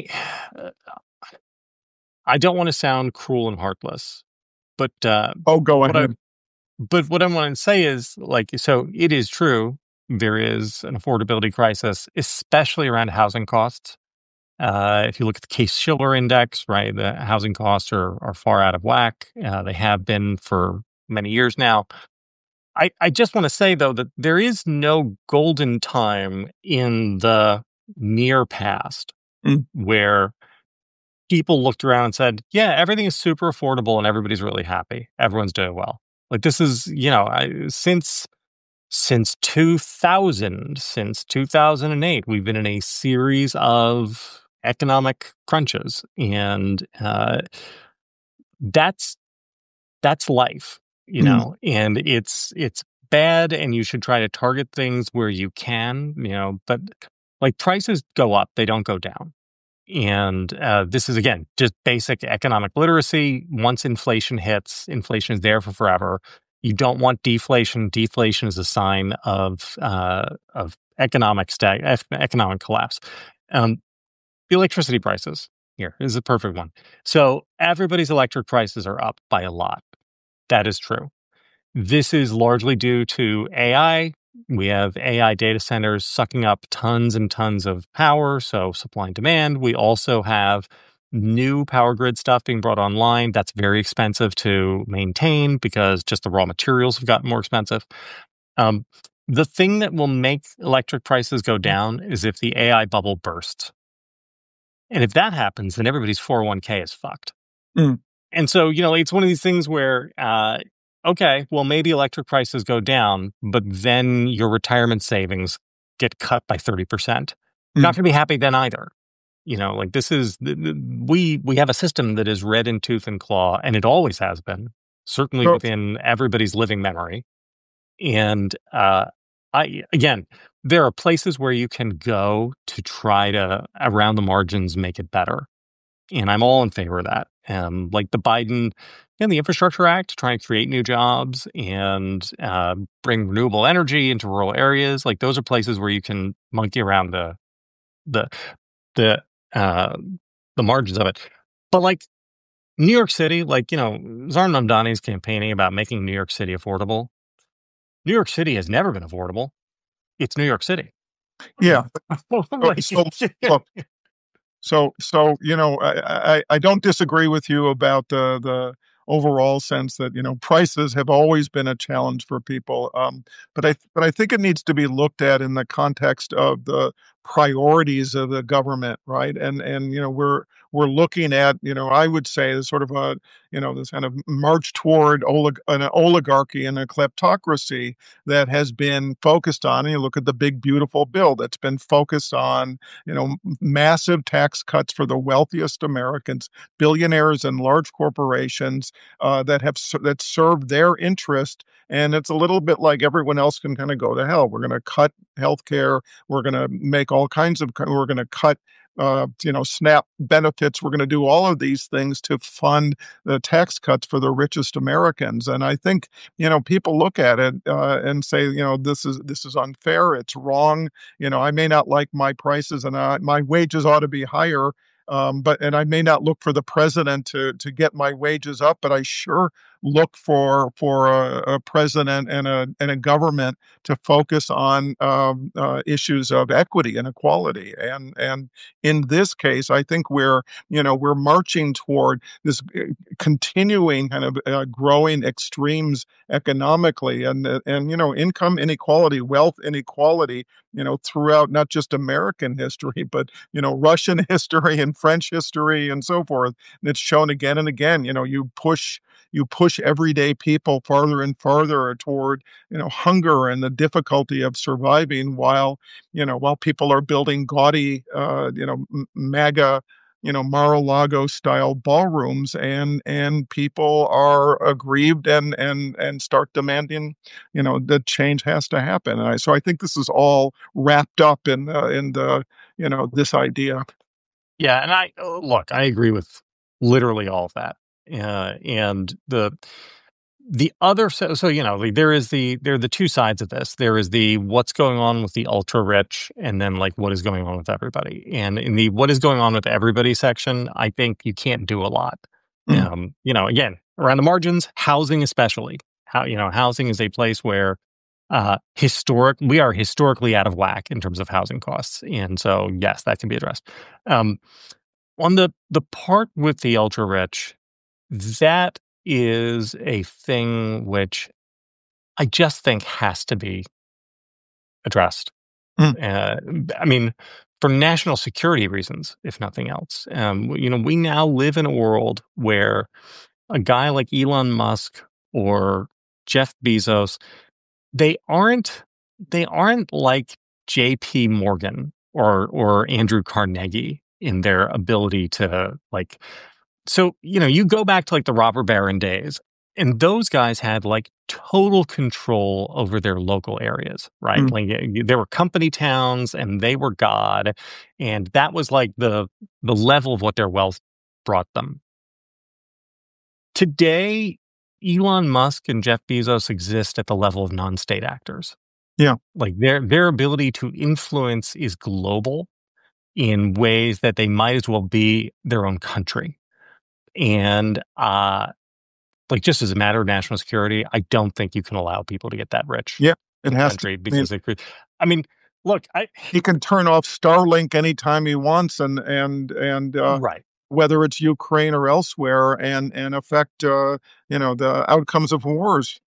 I don't want to sound cruel and heartless, but uh, Oh, go what I ahead. but what I want to say is like so it is true there is an affordability crisis, especially around housing costs. Uh, if you look at the Case-Shiller index, right, the housing costs are are far out of whack. Uh, they have been for many years now. I, I just want to say, though, that there is no golden time in the near past Mm. where people looked around and said, yeah, everything is super affordable and everybody's really happy. Everyone's doing well. Like this is, you know, I, since since two thousand, since two thousand eight, we've been in a series of economic crunches, and uh, that's that's life, you Mm. know. And it's it's bad, and you should try to target things where you can, you know. But like prices go up, they don't go down. And uh, this is, again, just basic economic literacy. Once inflation hits, inflation is there for forever. You don't want deflation. Deflation is a sign of uh, of economic stag- economic collapse. Um, the electricity prices here is a perfect one. So everybody's electric prices are up by a lot. That is true. This is largely due to A I. We have A I data centers sucking up tons and tons of power, so supply and demand. We also have new power grid stuff being brought online. That's very expensive to maintain because just the raw materials have gotten more expensive. Um, the thing that will make electric prices go down is if the A I bubble bursts. And if that happens, then everybody's four oh one k is fucked. Mm. And so, you know, it's one of these things where, uh, okay, well, maybe electric prices go down, but then your retirement savings get cut by thirty percent. You're not Mm. going to be happy then either. You know, like this is, we we have a system that is red in tooth and claw, and it always has been, certainly So- within everybody's living memory. And uh, I, again, there are places where you can go to try to, around the margins, make it better. And I'm all in favor of that. Um, like the Biden and the Infrastructure Act, trying to create new jobs and uh, bring renewable energy into rural areas. Like those are places where you can monkey around the the the uh, the margins of it. But like New York City, like you know, Zohran Mamdani is campaigning about making New York City affordable. New York City has never been affordable. It's New York City. Yeah. Like, so, look, So, so you know, I, I, I don't disagree with you about the the overall sense that you know prices have always been a challenge for people. Um, but I but I think it needs to be looked at in the context of the priorities of the government, right? And and you know we're we're looking at you know I would say this sort of a you know this kind of march toward olig- an oligarchy and a kleptocracy that has been focused on. And you look at the big beautiful bill that's been focused on you know massive tax cuts for the wealthiest Americans, billionaires and large corporations uh, that have that serve their interest. And it's a little bit like everyone else can kind of go to hell. We're going to cut healthcare. We're going to make all kinds of, we're going to cut, uh, you know, SNAP benefits. We're going to do all of these things to fund the tax cuts for the richest Americans. And I think, you know, people look at it uh, and say, you know, this is this is unfair. It's wrong. You know, I may not like my prices, and I, my wages ought to be higher. Um, but and I may not look for the president to to get my wages up, but I sure look for for a, a president and a and a government to focus on um, uh, issues of equity and equality. And and in this case, I think we're you know we're marching toward this uh, continuing kind of uh, growing extremes economically, and and you know income inequality, wealth inequality, you know throughout not just American history, but you know Russian history and French history and so forth. And it's shown again and again. You know, you push you push everyday people farther and farther toward you know hunger and the difficulty of surviving, while you know while people are building gaudy uh, you know m- MAGA you know Mar-a-Lago style ballrooms, and and people are aggrieved and and and start demanding you know that change has to happen. And I, so I think this is all wrapped up in uh, in the you know this idea. Yeah, and I uh, look, I agree with literally all of that. Uh, and the the other so, so you know like, there is the there are the two sides of this. There is the what's going on with the ultra rich, and then like what is going on with everybody. And in the what is going on with everybody section, I think you can't do a lot. Mm. Um, you know, again, around the margins, housing especially. How you know housing is a place where uh historic we are historically out of whack in terms of housing costs, and so yes, that can be addressed. Um, on the the part with the ultra rich, that is a thing which I just think has to be addressed. Mm. Uh, I mean, for national security reasons, if nothing else. Um, you know, we now live in a world where a guy like Elon Musk or Jeff Bezos, they aren't they aren't like J P Morgan or or Andrew Carnegie in their ability to like. So, you know, you go back to like the robber baron days, and those guys had like total control over their local areas, right? Mm. Like y- there were company towns, and they were God, and that was like the the level of what their wealth brought them. Today, Elon Musk and Jeff Bezos exist at the level of non-state actors. Yeah. Like their their ability to influence is global in ways that they might as well be their own country. And uh, like just as a matter of national security, I don't think you can allow people to get that rich Yeah, it in the has country to. I mean, because they could. I mean, look, I he can turn off Starlink anytime he wants, and and and uh, right. whether it's Ukraine or elsewhere, and and affect uh, you know the outcomes of wars.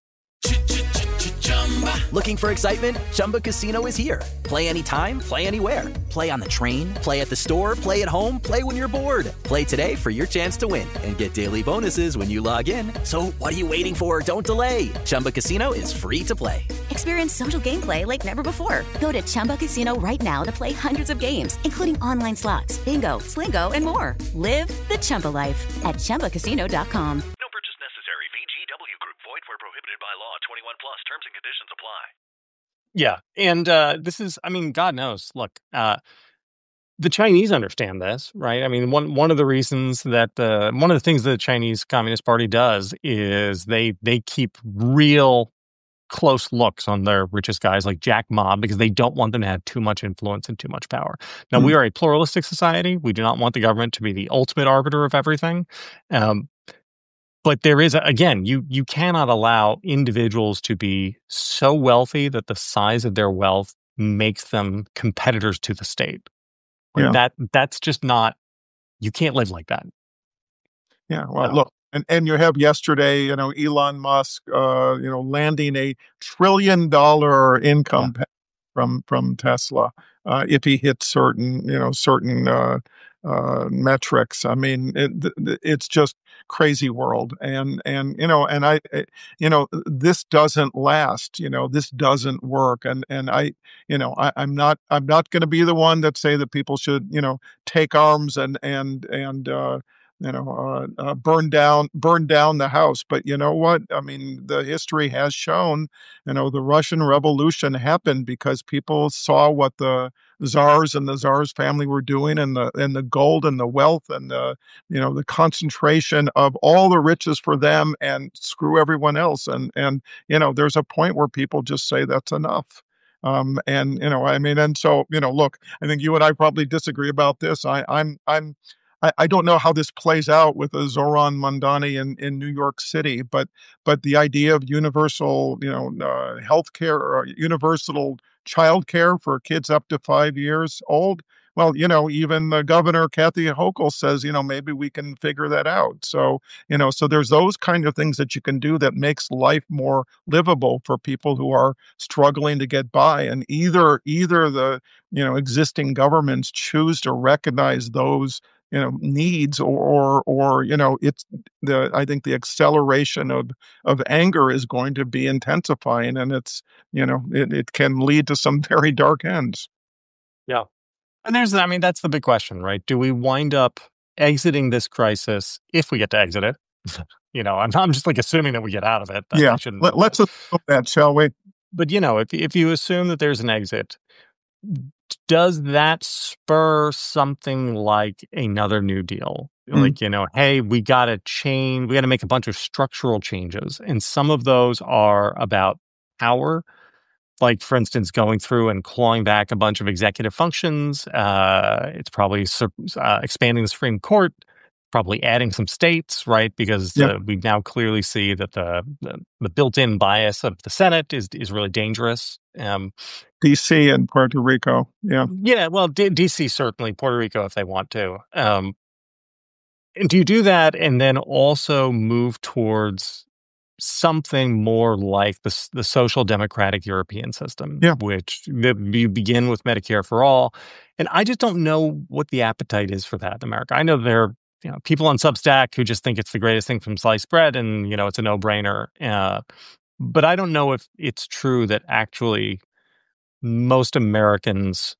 Looking for excitement? Chumba Casino is here. Play anytime, play anywhere. Play on the train, play at the store, play at home, play when you're bored. Play today for your chance to win and get daily bonuses when you log in. So what are you waiting for? Don't delay. Chumba Casino is free to play. Experience social gameplay like never before. Go to Chumba Casino right now to play hundreds of games, including online slots, bingo, Slingo, and more. Live the Chumba life at Chumba Casino dot com. No purchase necessary. V G W Group. Void where prohibited by law. twenty-one plus. Terms and conditions apply. Yeah, and uh, this is, I mean, God knows. Look, uh, the Chinese understand this, right? I mean, one one of the reasons that uh, one of the things that the Chinese Communist Party does is they they keep real close looks on their richest guys like Jack Ma, because they don't want them to have too much influence and too much power. Now, Mm. we are a pluralistic society. We do not want the government to be the ultimate arbiter of everything. Um, but there is, a, again, you you cannot allow individuals to be so wealthy that the size of their wealth makes them competitors to the state. Like Yeah. that that's just not, you can't live like that. Yeah, well, No. look, and and you have yesterday, you know, Elon Musk, uh, you know, landing a trillion dollar income pa- from from Tesla, uh, if he hits certain, you know, certain uh, uh, metrics. I mean, it, th- th- it's just crazy world, and and you know, and I, eh, you know, this doesn't last. You know, this doesn't work, and and I, you know, I, I'm not I'm not going to be the one that say that people should, you know, take arms and and and uh, you know, uh, uh, burn down burn down the house. But you know what? I mean, the history has shown, you know, the Russian Revolution happened because people saw what the czars and the czars family were doing, and the and the gold and the wealth and the you know the concentration of all the riches for them, and screw everyone else. And and you know, there's a point where people just say that's enough. Um, and you know, I mean, and so you know, look, I think you and I probably disagree about this. I, I'm I'm I, I don't know how this plays out with a Zoran Mondani in, in New York City, but but the idea of universal, you know, uh, healthcare or universal childcare for kids up to five years old. Well, you know, even the governor Kathy Hochul says, you know, maybe we can figure that out. So, you know, so there's those kind of things that you can do that makes life more livable for people who are struggling to get by. And either either the you know existing governments choose to recognize those you know needs, or or, or you know it's the I think the acceleration of of anger is going to be intensifying, and it's you know it, it can lead to some very dark ends. Yeah. And there's, I mean, that's the big question, right? Do we wind up exiting this crisis if we get to exit it? you know, I'm, I'm just like assuming that we get out of it. I, Yeah, I shouldn't. Let, let's assume that, shall we? But, you know, if if you assume that there's an exit, does that spur something like another New Deal? Mm. Like, you know, hey, we got to change, we got to make a bunch of structural changes. And some of those are about power. Like, for instance, going through and clawing back a bunch of executive functions. Uh, it's probably sur- uh, expanding the Supreme Court, probably adding some states, right? Because Yep. uh, we now clearly see that the, the the built-in bias of the Senate is is really dangerous. Um, D C and Puerto Rico. Yeah. yeah, well, D- DC certainly, Puerto Rico if they want to. Um, and do you do that and then also move towards something more like the s- the social democratic European system, Yeah. which the, you begin with Medicare for all, and I just don't know what the appetite is for that in America. I know there are you know people on Substack who just think it's the greatest thing from sliced bread, and you know it's a no brainer. Uh, but I don't know if it's true that actually most Americans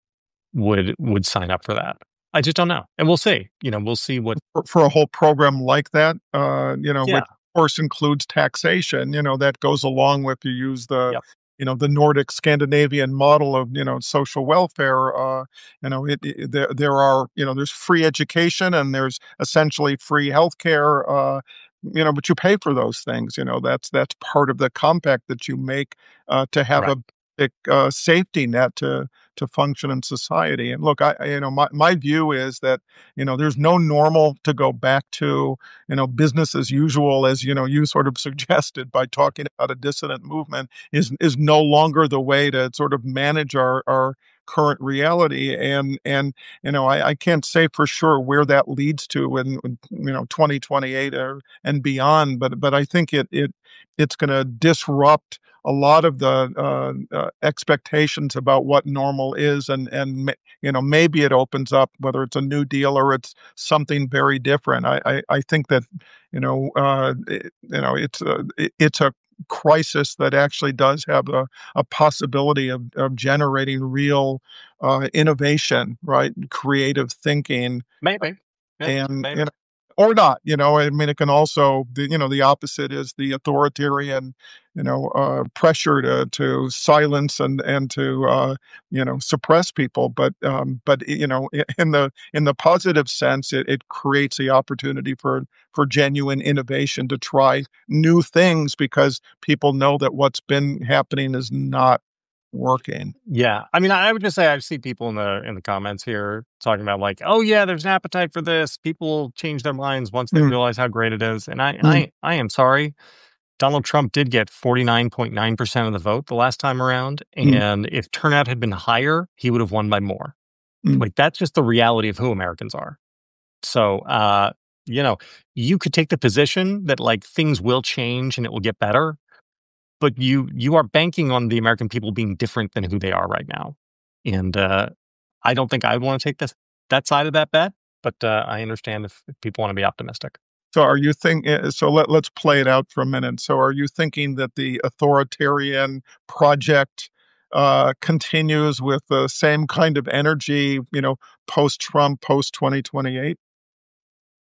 would would sign up for that. I just don't know, and we'll see. You know, we'll see what. For, for a whole program like that, uh, you know, Yeah. which of course includes taxation, you know, that goes along with, you use the, Yep. you know, the Nordic Scandinavian model of, you know, social welfare. Uh, you know, it, it, there, there are, you know, there's free education and there's essentially free healthcare. Uh, you know, but you pay for those things. You know, that's that's part of the compact that you make uh, to have Right. a big uh, safety net to to function in society. And look, I, I you know, my my view is that you know, there's no normal to go back to, you know, business as usual, as, you know, you sort of suggested by talking about a dissident movement, is is no longer the way to sort of manage our, our current reality. And, and, you know, I, I can't say for sure where that leads to in, in, you know, twenty twenty-eight or, and beyond, but, but I think it, it, it's going to disrupt a lot of the uh, uh, expectations about what normal is, and and ma- you know, maybe it opens up, whether it's a New Deal or it's something very different. I I, I think that you know uh, it, you know it's a, it- it's a crisis that actually does have a, a possibility of, of generating real uh, innovation, right? Creative thinking, Maybe. Yeah, and maybe. you know, or not. You know, I mean, it can also, the, you know, the opposite is the authoritarian, you know, uh, pressure to to silence and and to uh, you know suppress people. But um, but you know, i- in the in the positive sense, it, it creates the opportunity for for genuine innovation to try new things because people know that what's been happening is not working. Yeah, I mean, I I would just say I see people in the in the comments here talking about like, oh yeah, there's an appetite for this. People will change their minds once they Mm, realize how great it is. And I, mm, I, I am sorry. Donald Trump did get forty-nine point nine percent of the vote the last time around, mm, and if turnout had been higher, he would have won by more. mm. Like that's just the reality of who Americans are. So, uh, you know, you could take the position that like things will change and it will get better, but you you are banking on the American people being different than who they are right now. And uh, I don't think I want to take this that side of that bet, but uh, I understand if, if people want to be optimistic. So are you think eh, so let, let's play it out for a minute. So are you thinking that the authoritarian project uh, continues with the same kind of energy, you know, post Trump, post twenty twenty-eight?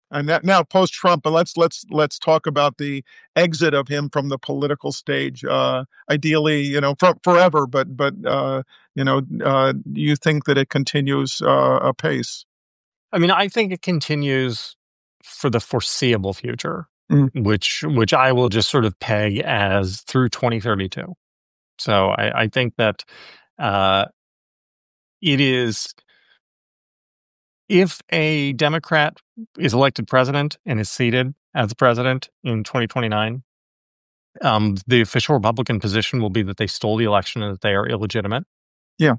And that, now post Trump, but let's let's let's talk about the exit of him from the political stage. Uh, ideally, you know, for, forever. But but uh, you know, uh, you think that it continues uh, apace? I mean, I think it continues for the foreseeable future, Mm. which which I will just sort of peg as through twenty thirty-two. So I, I think that uh, it is. If a Democrat is elected president and is seated as the president in twenty twenty-nine, um, the official Republican position will be that they stole the election and that they are illegitimate. Yeah.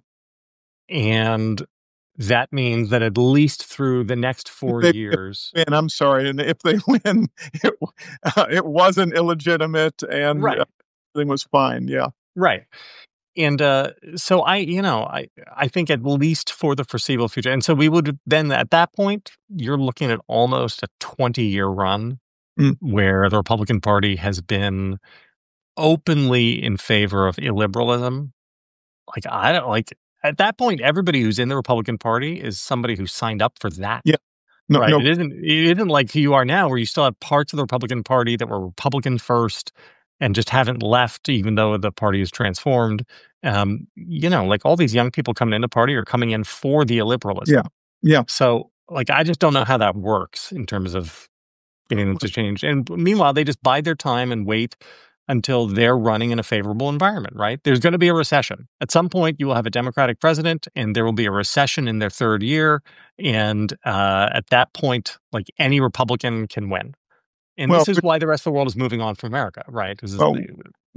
And that means that at least through the next four They- years. And I'm sorry, and if they win, it, uh, it wasn't illegitimate, and Right. uh, everything was fine. Yeah. Right. And uh, so I, you know, I, I think at least for the foreseeable future. And so we would then at that point, you're looking at almost a twenty year run Mm. where the Republican Party has been openly in favor of illiberalism. Like, I don't like at that point, everybody who's in the Republican Party is somebody who signed up for that. Yeah. No, right. no. It isn't, it isn't like who you are now, where you still have parts of the Republican Party that were Republican first and just haven't left, even though the party is transformed. Um, you know, like all these young people coming into the party are coming in for the illiberalism. Yeah. Yeah. So, like, I just don't know how that works in terms of getting them to change. And meanwhile, they just bide their time and wait until they're running in a favorable environment, right? There's going to be a recession. At some point, you will have a Democratic president, and there will be a recession in their third year. And uh, at that point, like any Republican can win. And Well, this is but- why the rest of the world is moving on from America, right? This is Well, the-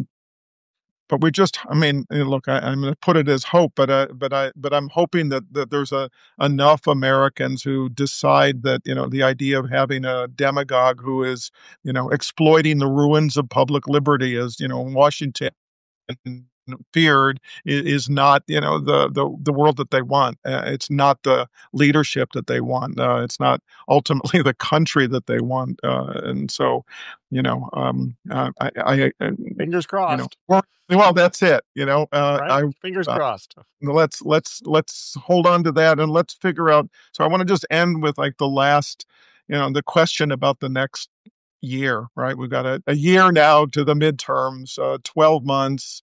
But we just, I mean, eh, look, I, I'm going to put it as hope, but uh, but I, but I'm hoping that, that there's a enough Americans who decide that, you know, the idea of having a demagogue who is, you know, exploiting the ruins of public liberty, as you know, Washington feared, i- is not, you know, the the the world that they want. Uh, it's not the leadership that they want. Uh, it's not ultimately the country that they want. Uh, and so, you know, um, uh, I, I, I fingers you crossed, know, well, well, that's it. You know, uh, right? I fingers uh, crossed. let's let's let's hold on to that and let's figure out. So I want to just end with like the last, you know, the question about the next year. Right, we've got a, a year now to the midterms, uh, twelve months.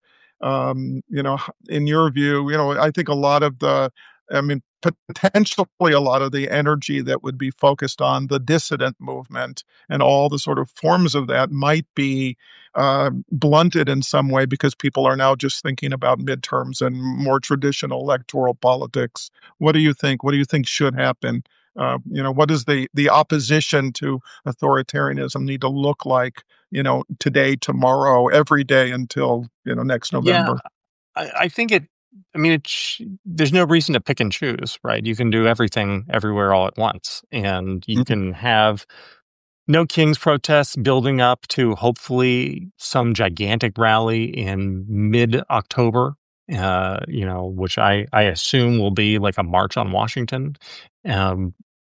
Um, you know, in your view, you know, I think a lot of the, I mean, potentially a lot of the energy that would be focused on the dissident movement and all the sort of forms of that might be uh, blunted in some way because people are now just thinking about midterms and more traditional electoral politics. What do you think? What do you think should happen? Uh, you know, what does the the opposition to authoritarianism need to look like? You know, today, tomorrow, every day until you know next November. Yeah, I, I think it. I mean, it sh- there's no reason to pick and choose, right? You can do everything everywhere all at once, and you Mhm. can have no King's protests building up to hopefully some gigantic rally in mid-October, uh, you know, which I, I assume will be like a march on Washington. Um,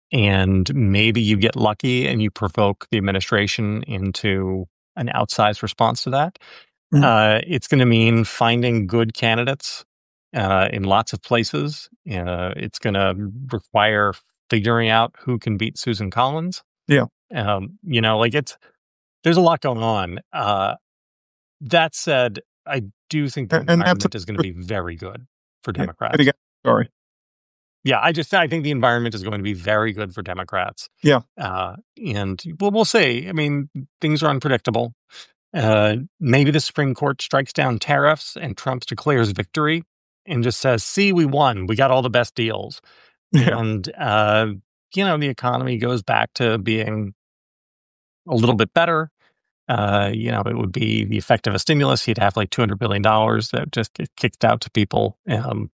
and maybe you get lucky and you provoke the administration into an outsized response to that. Mhm. Uh, it's going to mean finding good candidates uh, in lots of places. Uh, it's going to require figuring out who can beat Susan Collins. Yeah. Um, you know, like it's, there's a lot going on. Uh, that said, I do think the And- and that's environment is going to be very good for Yeah, Democrats. and again, sorry. Yeah, I just I think the environment is going to be very good for Democrats. Yeah. Uh, and well, we'll see. I mean, things are unpredictable. Uh, maybe the Supreme Court strikes down tariffs and Trump declares victory and just says, see, we won. We got all the best deals. Yeah. And, uh, you know, the economy goes back to being a little bit better. Uh, you know, it would be the effect of a stimulus. You'd have like two hundred billion dollars that just get kicked out to people. Um,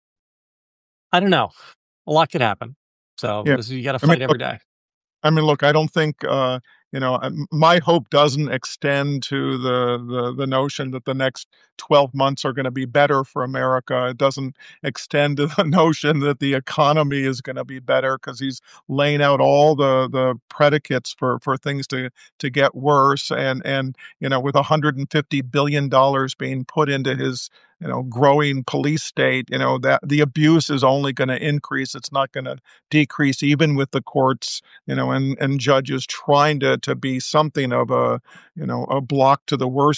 I don't know. A lot could happen. So Yeah. this, you got to I mean, fight every day. I mean, look, I don't think, uh, you know, um, my hope doesn't extend to the, the the notion that the next twelve months are going to be better for America. It doesn't extend to the notion that the economy is going to be better because he's laying out all the, the predicates for, for things to, to get worse. And, and, you know, with one hundred fifty billion dollars being put into his you know, growing police state, you know, that the abuse is only going to increase. It's not going to decrease, even with the courts, you know, and, and judges trying to, to be something of a, you know, a block to the worst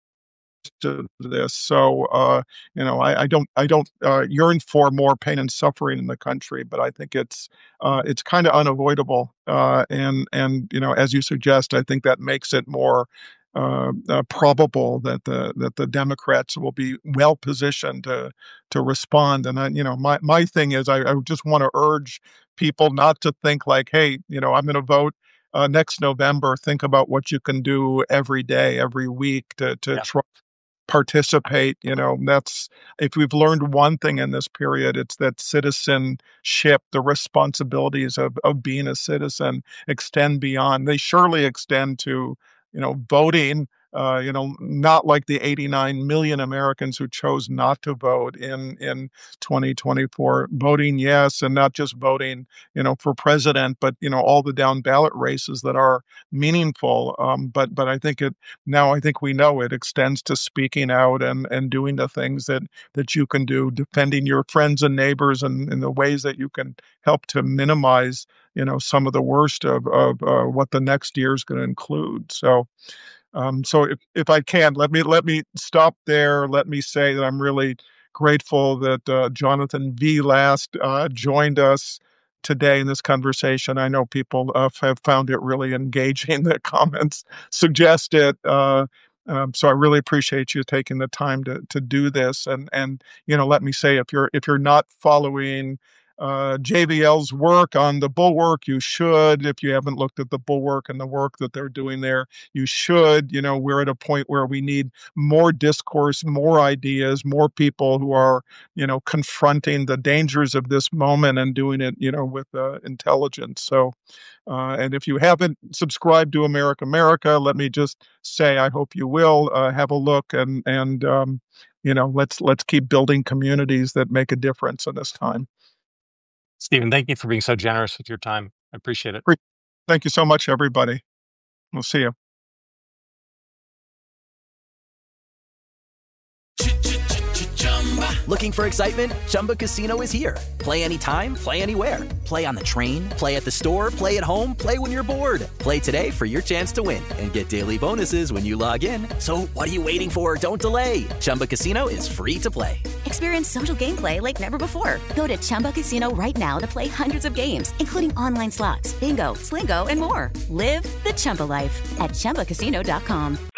to this. So, uh, you know, I, I don't, I don't uh, yearn for more pain and suffering in the country, but I think it's, uh, it's kind of unavoidable. Uh, and, and, you know, as you suggest, I think that makes it more uh, uh, probable that the, that the Democrats will be well positioned to, to respond. And I, you know, my, my thing is, I, I just want to urge people not to think like, hey, you know, I'm going to vote uh, next November. Think about what you can do every day, every week to, to yeah. try participate. You know, that's, if we've learned one thing in this period, it's that citizenship, the responsibilities of, of being a citizen extend beyond. They surely extend to, you know, voting, uh, you know, not like the eighty-nine million Americans who chose not to vote in, in twenty twenty-four. Voting, yes, and not just voting, you know, for president, but, you know, all the down ballot races that are meaningful. Um, but but I think it, now I think we know it extends to speaking out and, and doing the things that, that you can do, defending your friends and neighbors and in the ways that you can help to minimize, you know, some of the worst of, of uh, what the next year is going to include. So, um, so if, if I can, let me, let me stop there. Let me say that I'm really grateful that uh, Jonathan V. Last uh, joined us today in this conversation. I know people uh, have found it really engaging. The comments suggest it. Uh, um, so I really appreciate you taking the time to to do this. And and you know, let me say, if you're if you're not following uh, J V L's work on the Bulwark, you should. If you haven't looked at the Bulwark and the work that they're doing there, you should. You know, we're at a point where we need more discourse, more ideas, more people who are, you know, confronting the dangers of this moment and doing it, you know, with uh, intelligence. So, uh, and if you haven't subscribed to America America, let me just say, I hope you will uh, have a look and and um, you know, let's let's keep building communities that make a difference in this time. Stephen, thank you for being so generous with your time. I appreciate it. Thank you so much, everybody. We'll see you. Looking for excitement? Chumba Casino is here. Play anytime, play anywhere. Play on the train, play at the store, play at home, play when you're bored. Play today for your chance to win and get daily bonuses when you log in. So what are you waiting for? Don't delay. Chumba Casino is free to play. Experience social gameplay like never before. Go to Chumba Casino right now to play hundreds of games, including online slots, bingo, Slingo, and more. Live the Chumba life at Chumba Casino dot com.